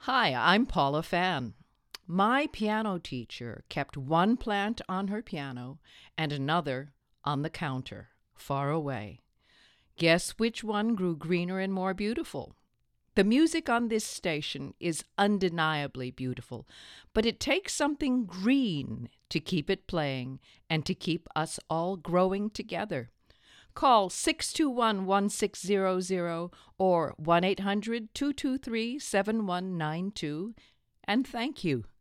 Hi, I'm Paula Fan. My piano teacher kept one plant on her piano and another on the counter, far away. Guess which one grew greener and more beautiful? The music on this station is undeniably beautiful, but it takes something green to keep it playing and to keep us all growing together. Call 621-1600 or 1-800-223-7192 and thank you.